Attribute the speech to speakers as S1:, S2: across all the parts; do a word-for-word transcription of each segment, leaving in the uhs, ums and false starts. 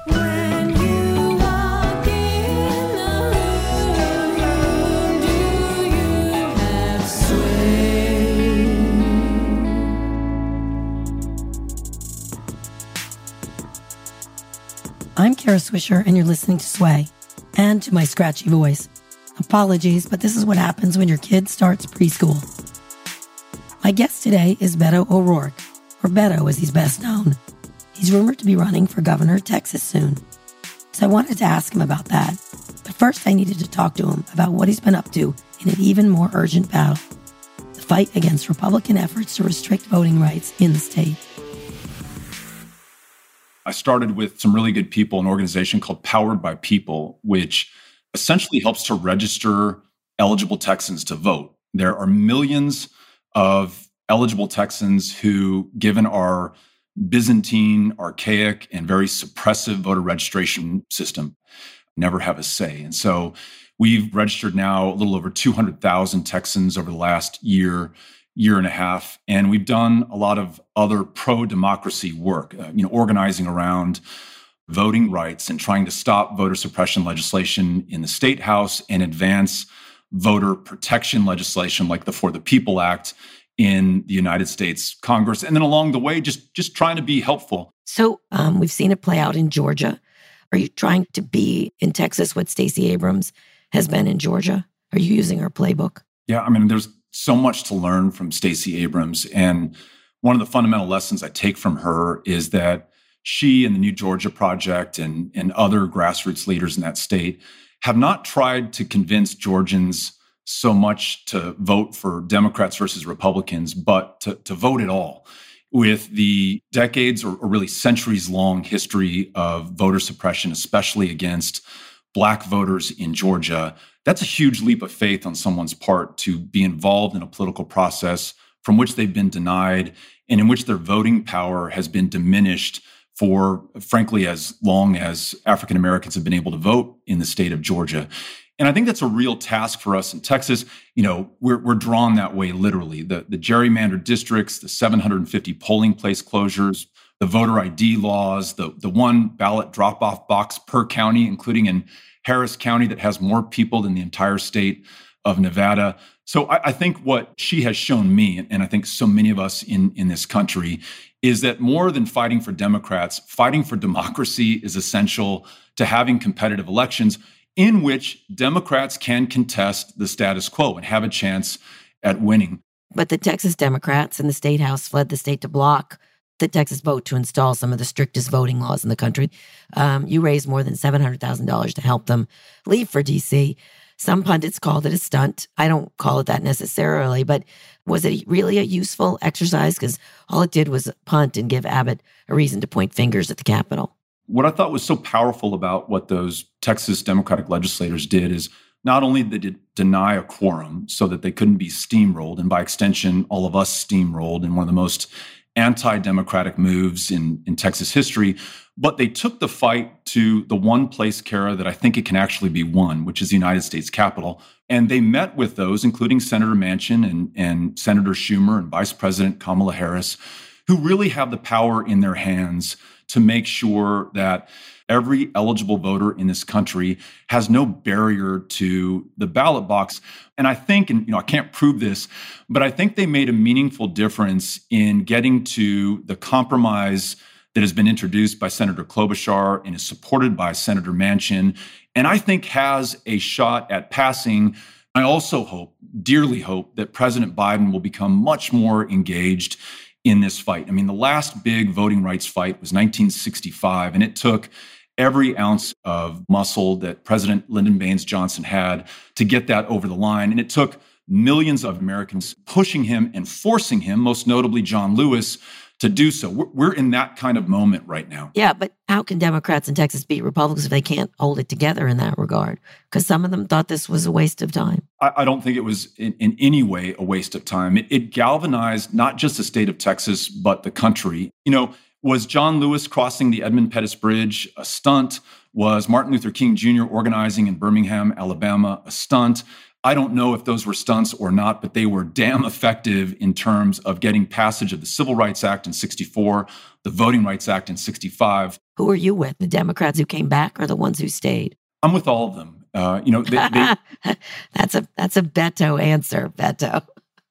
S1: When you walk in the room, do you have sway?
S2: I'm Kara Swisher, and you're listening to Sway, and to my scratchy voice. Apologies, but this is what happens when your kid starts preschool. My guest today is Beto O'Rourke, or Beto as he's best known. He's rumored to be running for governor of Texas soon. So I wanted to ask him about that. But first I needed to talk to him about what he's been up to in an even more urgent battle: the fight against Republican efforts to restrict voting rights in the state.
S3: I started with some really good people, an organization called Powered by People, which essentially helps to register eligible Texans to vote. There are millions of eligible Texans who, given our Byzantine, archaic, and very suppressive voter registration system, never have a say. And so we've registered now a little over two hundred thousand Texans over the last year, year and a half. And we've done a lot of other pro-democracy work, uh, you know, organizing around voting rights and trying to stop voter suppression legislation in the state house and advance voter protection legislation like the For the People Act in the United States Congress. And then along the way, just, just trying to be helpful.
S2: So um, we've seen it play out in Georgia. Are you trying to be in Texas what Stacey Abrams has been in Georgia? Are you using her playbook?
S3: Yeah, I mean, there's so much to learn from Stacey Abrams. And one of the fundamental lessons I take from her is that she and the New Georgia Project and, and other grassroots leaders in that state have not tried to convince Georgians so much to vote for Democrats versus Republicans, but to, to vote at all. With the decades or, or really centuries-long history of voter suppression, especially against Black voters in Georgia, that's a huge leap of faith on someone's part to be involved in a political process from which they've been denied and in which their voting power has been diminished for, frankly, as long as African Americans have been able to vote in the state of Georgia. And I think that's a real task for us in Texas. You know, we're, we're drawn that way literally. The, the gerrymandered districts, the seven hundred fifty polling place closures, the voter I D laws, the, the one ballot drop-off box per county, including in Harris County that has more people than the entire state of Nevada. So I, I think what she has shown me, and I think so many of us in, in this country, is that more than fighting for Democrats, fighting for democracy is essential to having competitive elections in which Democrats can contest the status quo and have a chance at winning.
S2: But the Texas Democrats in the state house fled the state to block the Texas vote to install some of the strictest voting laws in the country. Um, you raised more than seven hundred thousand dollars to help them leave for D C. Some pundits called it a stunt. I don't call it that necessarily, but was it really a useful exercise? Because all it did was punt and give Abbott a reason to point fingers at the Capitol.
S3: What I thought was so powerful about what those Texas Democratic legislators did is not only did they deny a quorum so that they couldn't be steamrolled, and by extension, all of us steamrolled in one of the most anti-democratic moves in, in Texas history, but they took the fight to the one place, Kara, that I think it can actually be won, which is the United States Capitol. And they met with those, including Senator Manchin and, and Senator Schumer and Vice President Kamala Harris, who really have the power in their hands to make sure that every eligible voter in this country has no barrier to the ballot box. And I think, and you know, I can't prove this, but I think they made a meaningful difference in getting to the compromise that has been introduced by Senator Klobuchar and is supported by Senator Manchin, and I think has a shot at passing. I also hope, dearly hope, that President Biden will become much more engaged in this fight. I mean, the last big voting rights fight was nineteen sixty-five, and it took every ounce of muscle that President Lyndon Baines Johnson had to get that over the line. And it took millions of Americans pushing him and forcing him, most notably John Lewis, to do so. We're, we're in that kind of moment right now.
S2: Yeah, but how can Democrats in Texas beat Republicans if they can't hold it together in that regard? Because some of them thought this was a waste of time.
S3: I, I don't think it was in, in any way a waste of time. It, it galvanized not just the state of Texas, but the country. You know, was John Lewis crossing the Edmund Pettus Bridge a stunt? Was Martin Luther King Junior organizing in Birmingham, Alabama, a stunt? I don't know if those were stunts or not, but they were damn effective in terms of getting passage of the Civil Rights Act in sixty-four, the Voting Rights Act in sixty-five.
S2: Who are you with? The Democrats who came back or the ones who stayed?
S3: I'm with all of them. Uh, you know, they, they,
S2: that's a that's a Beto answer, Beto.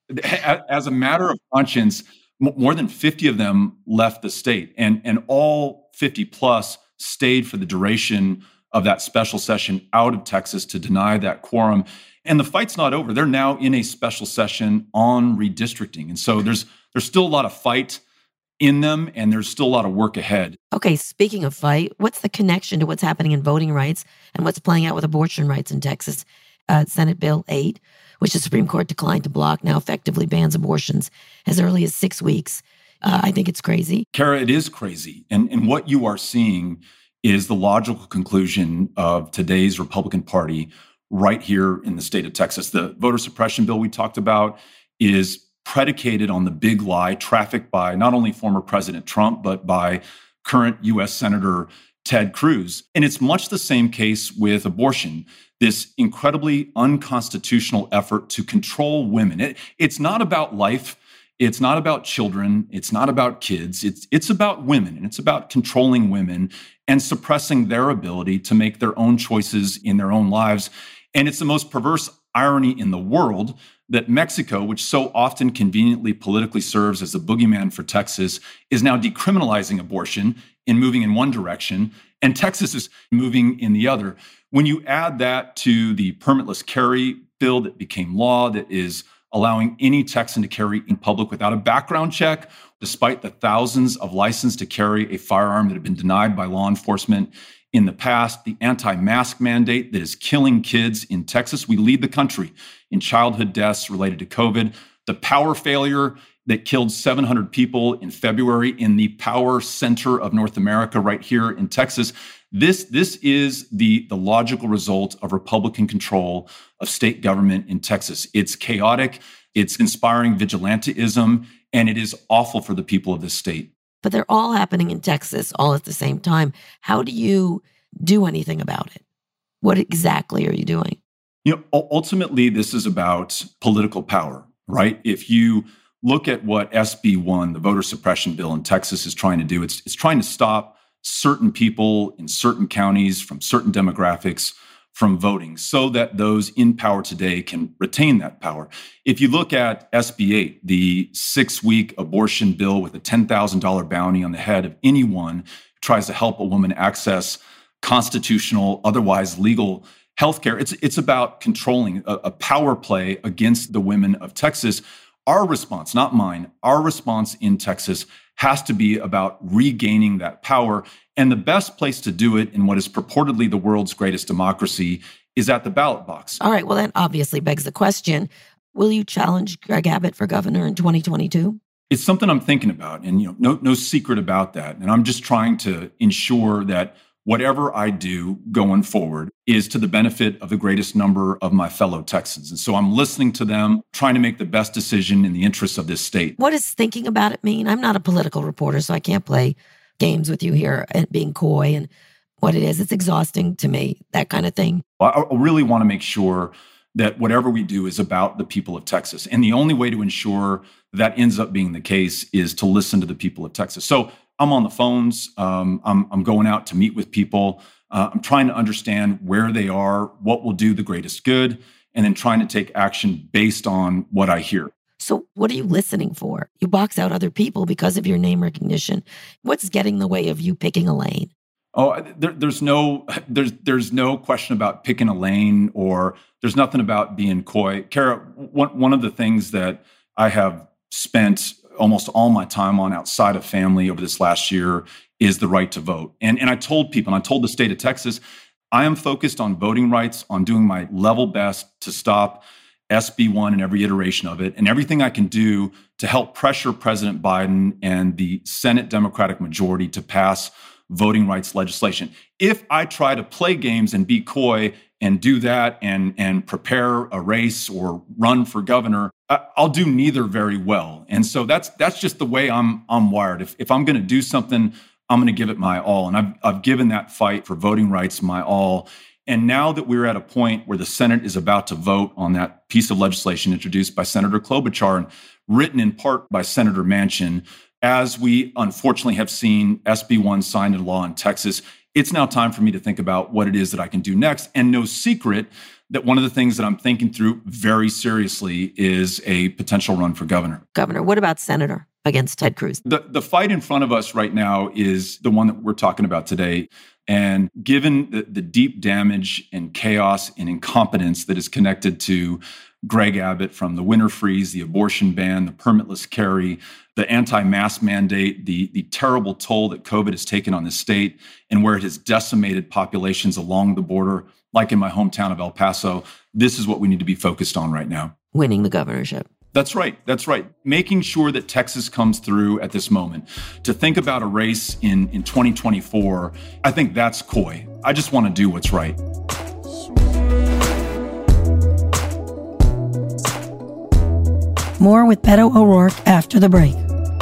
S3: as a matter of conscience, more than fifty of them left the state, and and all fifty plus stayed for the duration of that special session out of Texas to deny that quorum. And the fight's not over. They're now in a special session on redistricting. And so there's there's still a lot of fight in them, and there's still a lot of work ahead.
S2: Okay, speaking of fight, what's the connection to what's happening in voting rights and what's playing out with abortion rights in Texas? Uh, Senate Bill eight, which the Supreme Court declined to block, now effectively bans abortions as early as six weeks. Uh, I think it's crazy.
S3: Kara, it is crazy. And, and what you are seeing is the logical conclusion of today's Republican Party right here in the state of Texas. The voter suppression bill we talked about is predicated on the big lie trafficked by not only former President Trump, but by current U S Senator Ted Cruz. And it's much the same case with abortion, this incredibly unconstitutional effort to control women. It, it's not about life. It's not about children. It's not about kids. It's, it's about women, and it's about controlling women and suppressing their ability to make their own choices in their own lives. And it's the most perverse irony in the world that Mexico, which so often conveniently politically serves as the boogeyman for Texas, is now decriminalizing abortion and moving in one direction, and Texas is moving in the other. When you add that to the permitless carry bill that became law, that is allowing any Texan to carry in public without a background check, despite the thousands of licenses to carry a firearm that have been denied by law enforcement in the past, the anti-mask mandate that is killing kids in Texas. We lead the country in childhood deaths related to COVID. The power failure that killed seven hundred people in February in the power center of North America right here in Texas. This, this is the, the logical result of Republican control of state government in Texas. It's chaotic, it's inspiring vigilantism, and it is awful for the people of this state.
S2: But they're all happening in Texas all at the same time. How do you do anything about it? What exactly are you doing?
S3: You know, ultimately, this is about political power, right? If you look at what S B one, the voter suppression bill in Texas, is trying to do, it's, it's trying to stop certain people in certain counties from certain demographics from voting so that those in power today can retain that power. If you look at S B eight, the six-week abortion bill with a ten thousand dollars bounty on the head of anyone who tries to help a woman access constitutional, otherwise legal healthcare, it's, it's about controlling a, a power play against the women of Texas. Our response, not mine, our response in Texas has to be about regaining that power. And the best place to do it in what is purportedly the world's greatest democracy is at the ballot box.
S2: All right, well, that obviously begs the question, will you challenge Greg Abbott for governor in twenty twenty-two?
S3: It's something I'm thinking about, and you know, no, no secret about that. And I'm just trying to ensure that whatever I do going forward is to the benefit of the greatest number of my fellow Texans. And so I'm listening to them, trying to make the best decision in the interests of this state.
S2: What does thinking about it mean? I'm not a political reporter, so I can't play games with you here and being coy and what it is. It's exhausting to me, that kind of thing.
S3: I I really want to make sure that whatever we do is about the people of Texas. And the only way to ensure that ends up being the case is to listen to the people of Texas. So I'm on the phones. Um, I'm, I'm going out to meet with people. Uh, I'm trying to understand where they are, what will do the greatest good, and then trying to take action based on what I hear.
S2: So what are you listening for? You box out other people because of your name recognition. What's getting in the way of you picking a lane?
S3: Oh, there, there's no there's there's no question about picking a lane, or there's nothing about being coy. Kara, one one of the things that I have spent almost all my time on outside of family over this last year is the right to vote. And, and I told people, and I told the state of Texas, I am focused on voting rights, on doing my level best to stop S B one and every iteration of it, and everything I can do to help pressure President Biden and the Senate Democratic majority to pass voting rights legislation. If I try to play games and be coy and do that and, and prepare a race or run for governor, I'll do neither very well. And so that's that's just the way I'm I'm wired. If if I'm going to do something, I'm going to give it my all. And I've I've given that fight for voting rights my all. And now that we're at a point where the Senate is about to vote on that piece of legislation introduced by Senator Klobuchar and written in part by Senator Manchin, as we unfortunately have seen S B one signed into law in Texas, it's now time for me to think about what it is that I can do next. And no secret that one of the things that I'm thinking through very seriously is a potential run for governor.
S2: Governor, what about senator against Ted Cruz?
S3: The, the fight in front of us right now is the one that we're talking about today. And given the, the deep damage and chaos and incompetence that is connected to Greg Abbott, from the winter freeze, the abortion ban, the permitless carry, the anti-mask mandate, the, the terrible toll that COVID has taken on the state, and where it has decimated populations along the border, like in my hometown of El Paso, this is what we need to be focused on right now.
S2: Winning the governorship.
S3: That's right. That's right. Making sure that Texas comes through at this moment. To think about a race in, in twenty twenty-four, I think that's coy. I just want to do what's right.
S2: More with Beto O'Rourke after the break.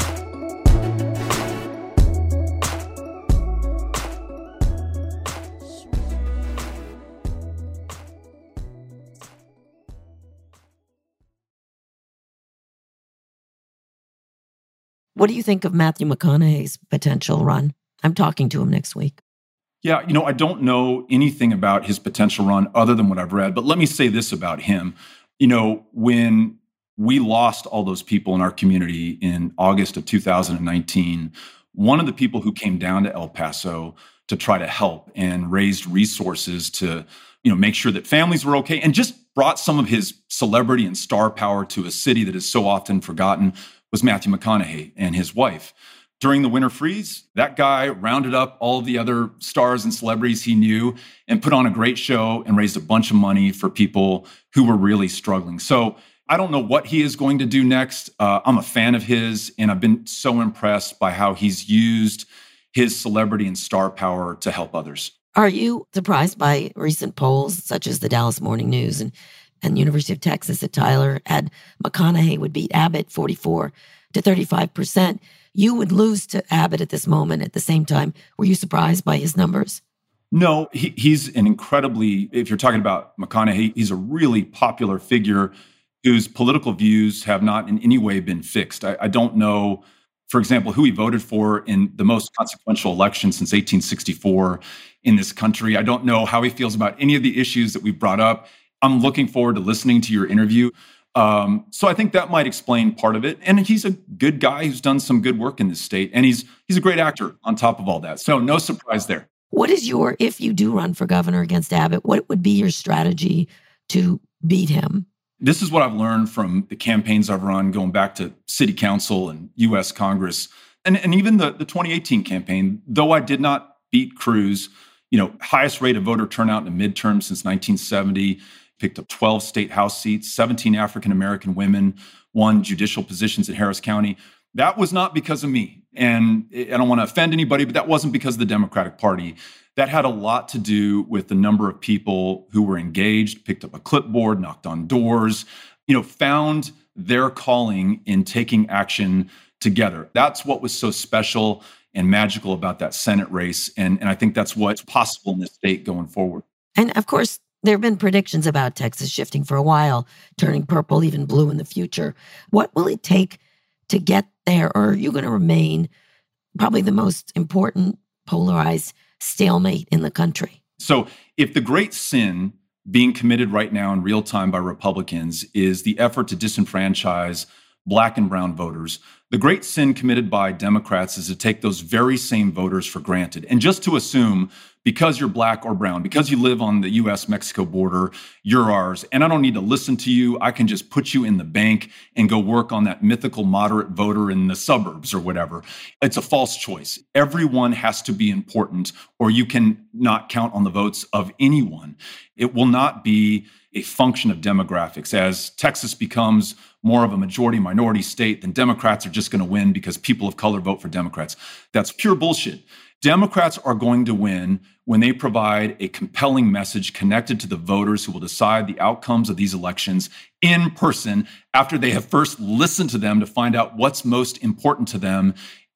S2: What do you think of Matthew McConaughey's potential run? I'm talking to him next week.
S3: Yeah, you know, I don't know anything about his potential run other than what I've read, but let me say this about him. You know, when we lost all those people in our community in August of two thousand nineteen, one of the people who came down to El Paso to try to help and raised resources to, you know, make sure that families were okay and just brought some of his celebrity and star power to a city that is so often forgotten was Matthew McConaughey and his wife. During the winter freeze, that guy rounded up all of the other stars and celebrities he knew and put on a great show and raised a bunch of money for people who were really struggling. So I don't know what he is going to do next. Uh, I'm a fan of his, and I've been so impressed by how he's used his celebrity and star power to help others.
S2: Are you surprised by recent polls, such as the Dallas Morning News and, and University of Texas at Tyler had McConaughey would beat Abbott forty-four to thirty-five percent? You would lose to Abbott at this moment. At the same time, were you surprised by his numbers?
S3: No, he, he's an incredibly, if you're talking about McConaughey, he's a really popular figure whose political views have not in any way been fixed. I, I don't know, for example, who he voted for in the most consequential election since eighteen sixty-four in this country. I don't know how he feels about any of the issues that we've brought up. I'm looking forward to listening to your interview. Um, so I think that might explain part of it. And he's a good guy who's done some good work in this state. And he's he's a great actor on top of all that. So no surprise there.
S2: What is your, if you do run for governor against Abbott, what would be your strategy to beat him?
S3: This is what I've learned from the campaigns I've run, going back to city council and U S Congress, and, and even the, the twenty eighteen campaign. Though I did not beat Cruz, you know, highest rate of voter turnout in the midterm since nineteen seventy, picked up twelve state house seats, seventeen African-American women won judicial positions in Harris County. That was not because of me. And I don't want to offend anybody, but that wasn't because of the Democratic Party. That had a lot to do with the number of people who were engaged, picked up a clipboard, knocked on doors, you know, found their calling in taking action together. That's what was so special and magical about that Senate race. And, and I think that's what's possible in this state going forward.
S2: And of course, there have been predictions about Texas shifting for a while, turning purple, even blue in the future. What will it take to get there? Or are you going to remain probably the most important polarized stalemate in the country?
S3: So if the great sin being committed right now in real time by Republicans is the effort to disenfranchise Black and brown voters, the great sin committed by Democrats is to take those very same voters for granted and just to assume because you're Black or brown, because you live on the U S Mexico border, you're ours. And I don't need to listen to you. I can just put you in the bank and go work on that mythical moderate voter in the suburbs or whatever. It's a false choice. Everyone has to be important, or you can not count on the votes of anyone. It will not be a function of demographics. As Texas becomes more of a majority minority state, then Democrats are just going to win because people of color vote for Democrats. That's pure bullshit. Democrats are going to win when they provide a compelling message connected to the voters who will decide the outcomes of these elections in person after they have first listened to them to find out what's most important to them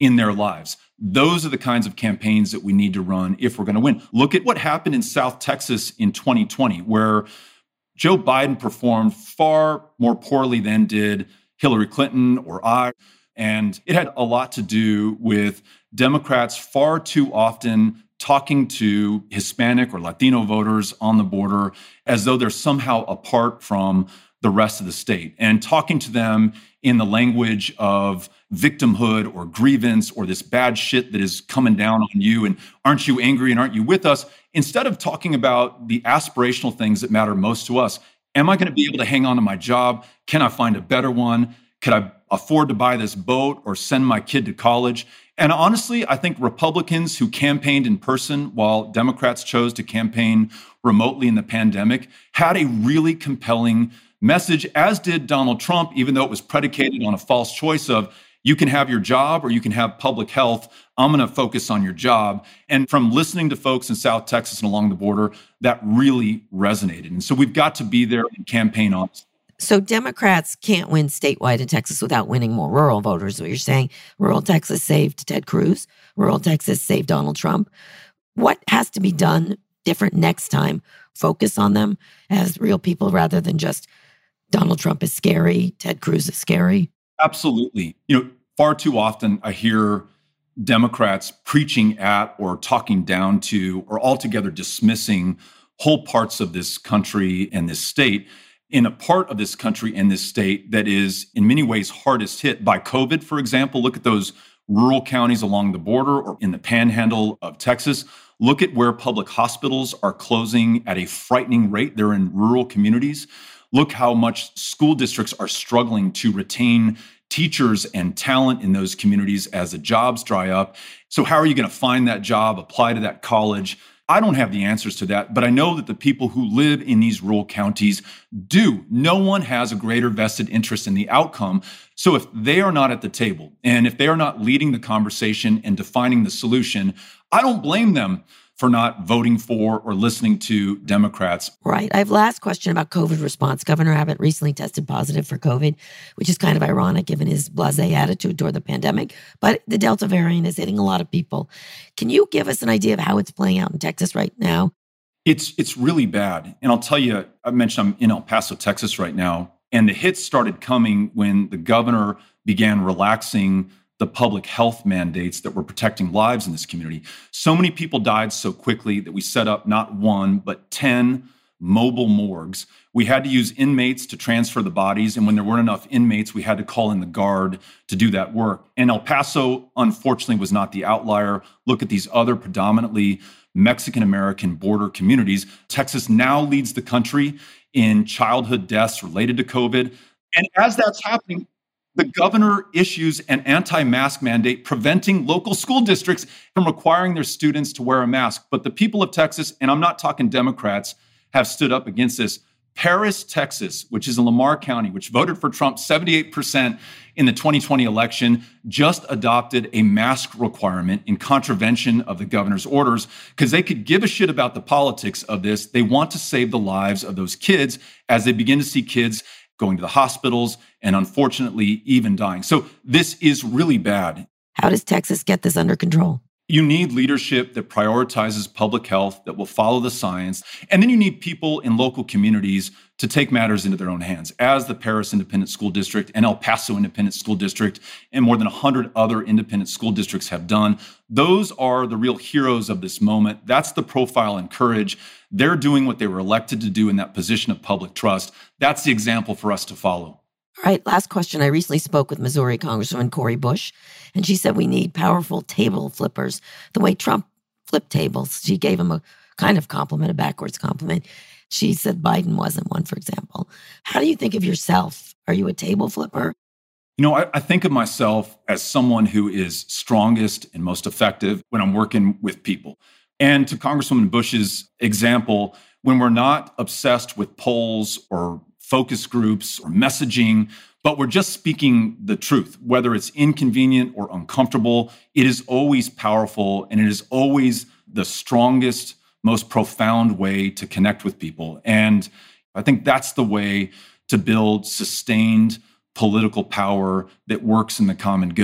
S3: in their lives. Those are the kinds of campaigns that we need to run if we're going to win. Look at what happened in South Texas in twenty twenty, where Joe Biden performed far more poorly than did Hillary Clinton or I. And it had a lot to do with Democrats far too often talking to Hispanic or Latino voters on the border as though they're somehow apart from the rest of the state, and talking to them in the language of victimhood or grievance or this bad shit that is coming down on you, and aren't you angry and aren't you with us, instead of talking about the aspirational things that matter most to us. Am I going to be able to hang on to my job? Can I find a better one? Could I afford to buy this boat or send my kid to college? And honestly, I think Republicans who campaigned in person while Democrats chose to campaign remotely in the pandemic had a really compelling message, as did Donald Trump, even though it was predicated on a false choice of you can have your job or you can have public health. I'm going to focus on your job. And from listening to folks in South Texas and along the border, that really resonated. And so we've got to be there and campaign on.
S2: So Democrats can't win statewide in Texas without winning more rural voters. What you're saying, rural Texas saved Ted Cruz, rural Texas saved Donald Trump. What has to be done different next time? Focus on them as real people rather than just Donald Trump is scary, Ted Cruz is scary.
S3: Absolutely. You know, far too often I hear Democrats preaching at or talking down to or altogether dismissing whole parts of this country and this state. In a part of this country and this state that is in many ways hardest hit by COVID, for example, look at those rural counties along the border or in the panhandle of Texas. Look at where public hospitals are closing at a frightening rate. They're in rural communities. Look how much school districts are struggling to retain teachers and talent in those communities as the jobs dry up. So how are you going to find that job, apply to that college? I don't have the answers to that, but I know that the people who live in these rural counties do. No one has a greater vested interest in the outcome. So if they are not at the table and if they are not leading the conversation and defining the solution, I don't blame them for not voting for or listening to Democrats.
S2: Right. I have last question about COVID response. Governor Abbott recently tested positive for COVID, which is kind of ironic given his blasé attitude toward the pandemic. But the Delta variant is hitting a lot of people. Can you give us an idea of how it's playing out in Texas right now?
S3: It's it's really bad. And I'll tell you, I mentioned I'm in El Paso, Texas right now, and the hits started coming when the governor began relaxing the public health mandates that were protecting lives in this community. So many people died so quickly that we set up not one, but ten mobile morgues. We had to use inmates to transfer the bodies. And when there weren't enough inmates, we had to call in the guard to do that work. And El Paso, unfortunately, was not the outlier. Look at these other predominantly Mexican-American border communities. Texas now leads the country in childhood deaths related to COVID. And as that's happening, the governor issues an anti-mask mandate preventing local school districts from requiring their students to wear a mask. But the people of Texas, and I'm not talking Democrats, have stood up against this. Paris, Texas, which is in Lamar County, which voted for Trump seventy-eight percent in the twenty twenty election, just adopted a mask requirement in contravention of the governor's orders because they could give a shit about the politics of this. They want to save the lives of those kids as they begin to see kids going to the hospitals, and unfortunately, even dying. So this is really bad.
S2: How does Texas get this under control?
S3: You need leadership that prioritizes public health, that will follow the science. And then you need people in local communities to take matters into their own hands, as the Paris Independent School District and El Paso Independent School District and more than one hundred other independent school districts have done. Those are the real heroes of this moment. That's the profile and courage. They're doing what they were elected to do in that position of public trust. That's the example for us to follow.
S2: All right, last question. I recently spoke with Missouri Congresswoman Cori Bush, and she said we need powerful table flippers, the way Trump flipped tables. She gave him a kind of compliment, a backwards compliment. She said Biden wasn't one, for example. How do you think of yourself? Are you a table flipper?
S3: You know, I, I think of myself as someone who is strongest and most effective when I'm working with people. And to Congresswoman Bush's example, when we're not obsessed with polls or focus groups or messaging, but we're just speaking the truth, whether it's inconvenient or uncomfortable, it is always powerful and it is always the strongest, most profound way to connect with people. And I think that's the way to build sustained political power that works in the common good.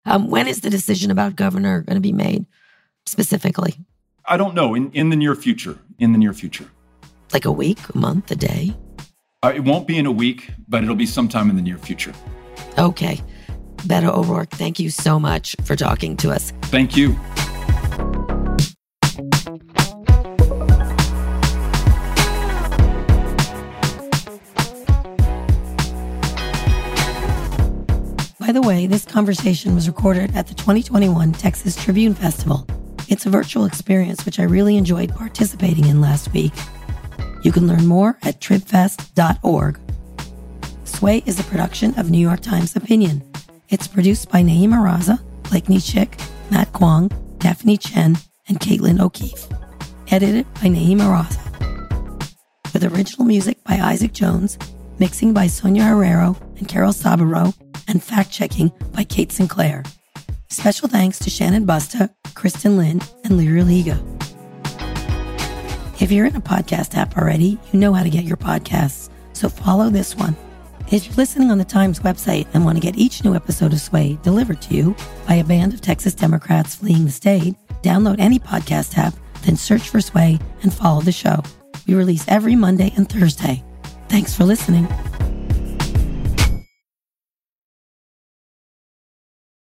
S2: Um, when is the decision about governor going to be made specifically?
S3: I don't know. In, in the near future. In the near future.
S2: Like a week, a month, a day?
S3: Uh, it won't be in a week, but it'll be sometime in the near future.
S2: Okay. Beto O'Rourke, thank you so much for talking to us.
S3: Thank you.
S2: By the way, this conversation was recorded at the twenty twenty-one Texas Tribune Festival. It's a virtual experience which I really enjoyed participating in last week. You can learn more at trib fest dot org. Sway is a production of New York Times Opinion. It's produced by Naeem Araza, Blakeney Chick, Matt Kwong, Daphne Chen, and Caitlin O'Keefe. Edited by Naeem Araza. With original music by Isaac Jones, mixing by Sonia Herrero and Carol Sabaro, and fact-checking by Kate Sinclair. Special thanks to Shannon Busta, Kristen Lynn, and Lyra Liga. If you're in a podcast app already, you know how to get your podcasts, so follow this one. If you're listening on the Times website and want to get each new episode of Sway delivered to you by a band of Texas Democrats fleeing the state, download any podcast app, then search for Sway and follow the show. We release every Monday and Thursday. Thanks for listening.